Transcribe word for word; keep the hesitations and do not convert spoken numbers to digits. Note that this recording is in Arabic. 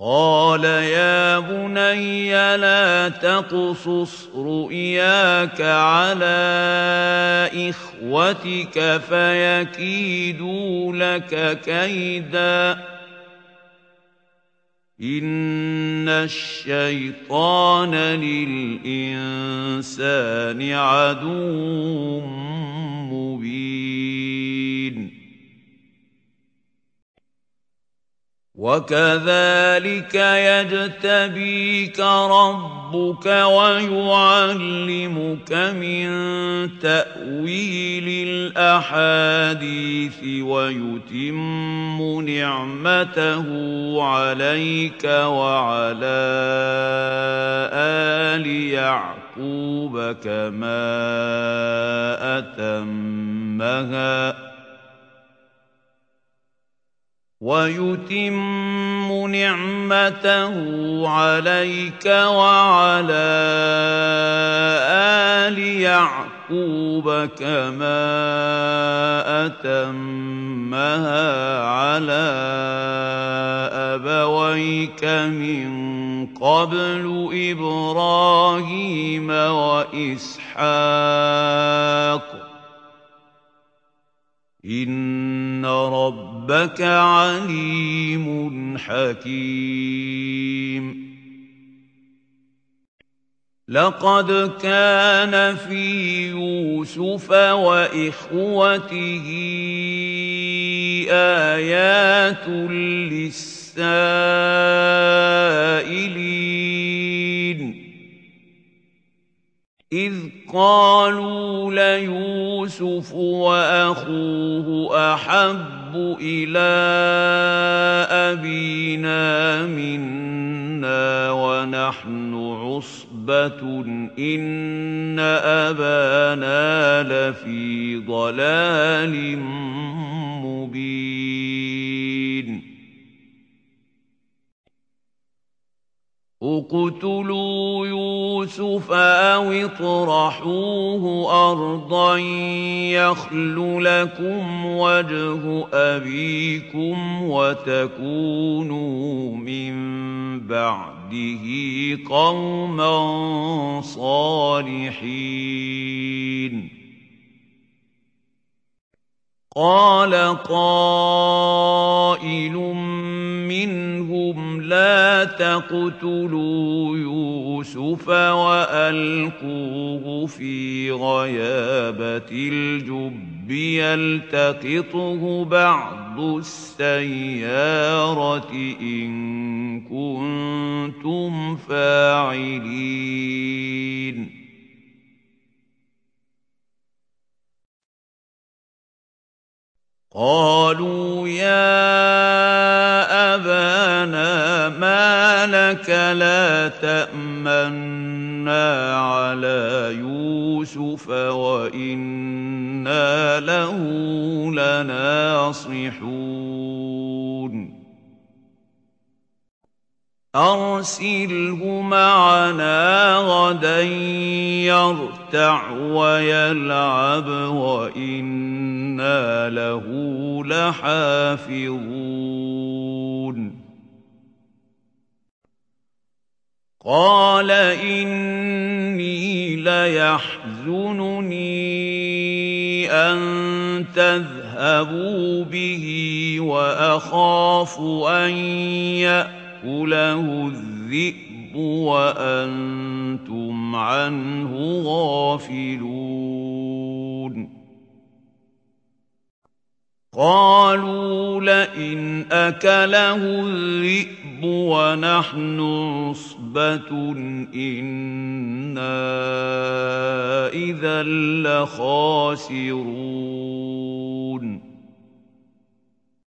قال يا بني لا تقصص رؤياك على إخوتك فيكيدوا لك كيدا إن الشيطان للإنسان عدو مبين وكذلك يجتبيك ربك ويعلمك من تأويل الأحاديث ويتم نعمته عليك وعلى آل يعقوب كما أتمها ويتم نعمته عليك وعلى آل يعقوب كما أتمها على أبويك من قبل إبراهيم وإسحاق إن ربك عليم حكيم لقد كان في يوسف وإخوته آيات للسائلين إذ قالوا ليوسف وأخوه أحب إلى أبينا منا ونحن عصبة إن أبانا لفي ضلال مبين اقتلوا يوسف أو اطرحوه أرضا يخل لكم وجه أبيكم وتكونوا من بعده قوما صالحين قال قائل منهم لا تقتلوا يوسف وألقوه في غيابة الجب يلتقطه بعض السيارة إن كنتم فاعلين قالوا يا أبانا ما لك لا تأمنا على يوسف وإنا له لناصحون أرسله معنا غدا يرتع ويلعب وإنا له لحافظون قال إني ليحزنني أن تذهبوا به وأخاف أن يأتوا له الذئب وأنتم عنه غافلون قالوا لئن أكله الذئب ونحن عصبة إنا إذا لخاسرون